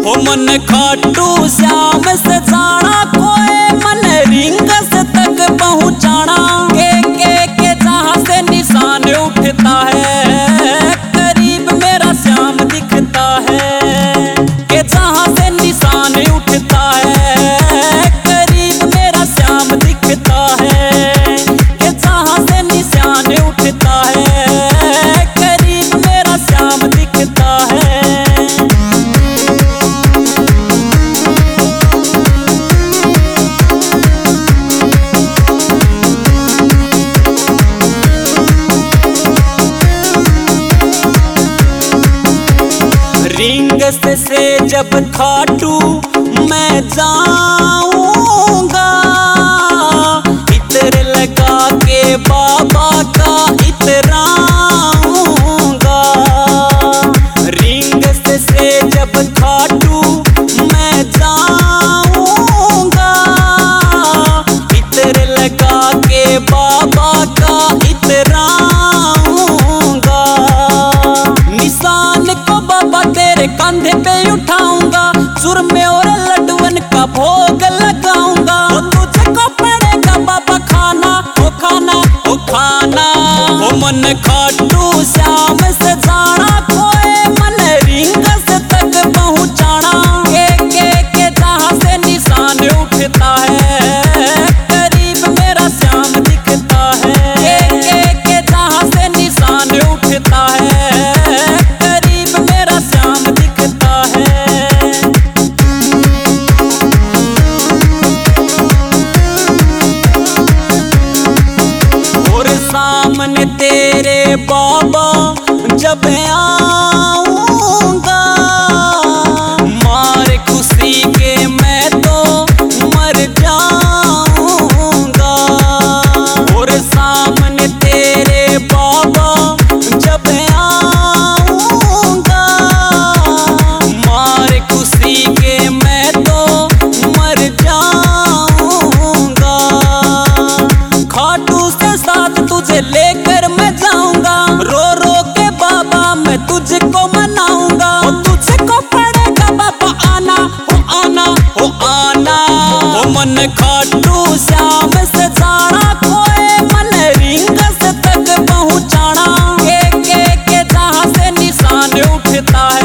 हो मन खाटू श्याम से जाना कोई मन रिंगस तक पहुँचाना के जहाँ से निशान उठता है करीब मेरा श्याम दिखता है। के जहाँ से निशान उठता है करीब मेरा श्याम दिखता है। के जहाँ से निशान उठता है करीब मेरा श्याम दिखता है। रिंग से जब खाटू मैं जाऊंगा इत्र लगा के बाबा का इतराऊंगा। रिंग से जब खाटू मैं जाऊंगा इत्र लगा के बाबा का इतराऊंगा। निशान को बाबा तेरे कंधे पे उठाऊंगा सुरमे और लड्डुअन का भोग लगाऊंगा। तुझे को पड़ेगा बाबा खाना ओ खाना ओ खाना। ओ मन खाटू श्याम से जाना कोई मन रिंगस तक पहुँचाना के जहाँ से निशान उठता है करीब मेरा श्याम दिखता है। के जहाँ से निशान उठता है करीब मेरा श्याम दिखता है। और सामने तेरे बाबा जब आऊंगा मार खुशी के मैं तो मर जाऊंगा। और सामने तेरे बाबा जब आऊंगा मार खुशी के मैं तो मर जाऊंगा। खाटू से साथ तुझे लेकर मैं जाऊंगा रो रो के बाबा मैं तुझको मनाऊंगा। तुझे को पड़ेगा बाबा आना हो आना हो आना। हो मन खाटू श्याम से जाना कोई मन रिंगस तक पहुँचाना के जहाँ से निशान उठता है